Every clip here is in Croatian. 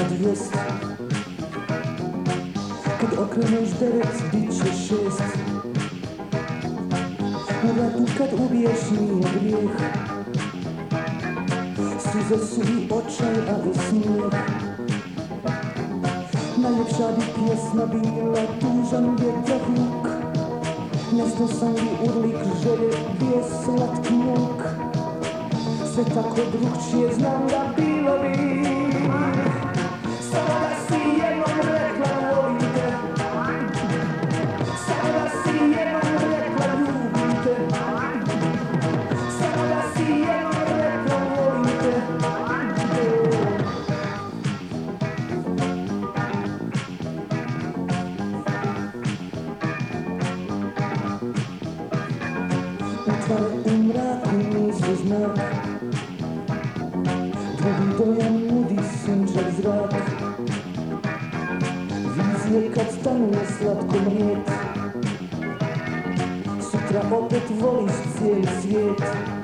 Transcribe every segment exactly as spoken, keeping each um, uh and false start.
kad jest. Kad okreneš devet, bit će šest. U ratu kad ubiješ nije grijeh. Suze su i očaj, a i smijeh. Najljepša bi pjesma bila tužan vjetrohluk. Nesnosan bi urlik želje bio slatki muk. Sve tako drugčije znam da bilo bi. Samo da si jednom rekla volim te. Samo da si jednom rekla ljubim te. Samo da si jednom rekla volim te. Utvare u mraku nisu znak. Tvoj dojam nudi sunčev zrak. Vizije kad stanu na slatkom rijet. Sutra opet voliš cijeli svijet.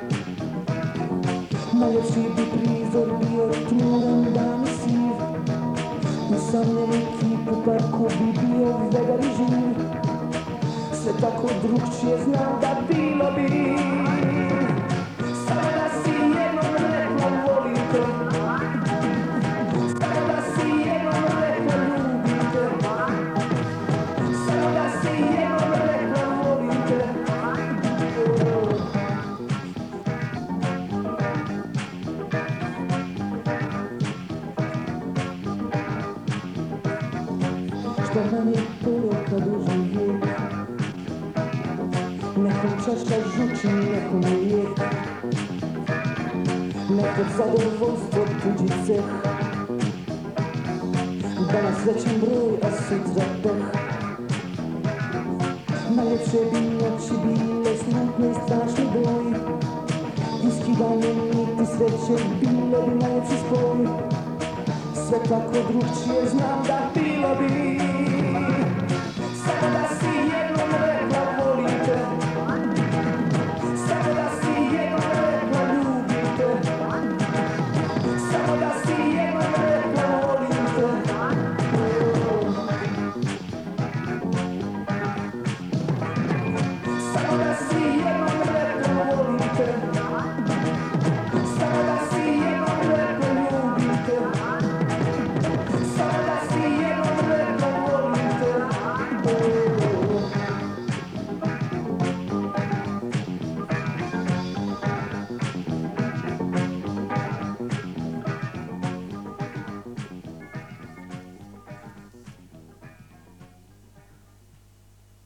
Najljepši bi prizor bio tmuran dan i siv. Usamljeni kip u parku bi bio vegar i živ. Sve tako drugčije znam da bilo bi. Samo da si jednom rekla volim te. Samo da si jednom rekla ljubim te. Samo da si jednom rekla volim te. Što nam je poruka duži vijek. Nekom čaša žuči, nekom lijek. Nekog zadovoljstvo tuđi ceh. Danas većan broj, a sutra peh. Najljepše bi noći bile smutne i strašni boj. Iskidanje niti sreće bile bi najljepši spoj. Sve tako drugčije znam da bilo bi. Samo da si jednom rekla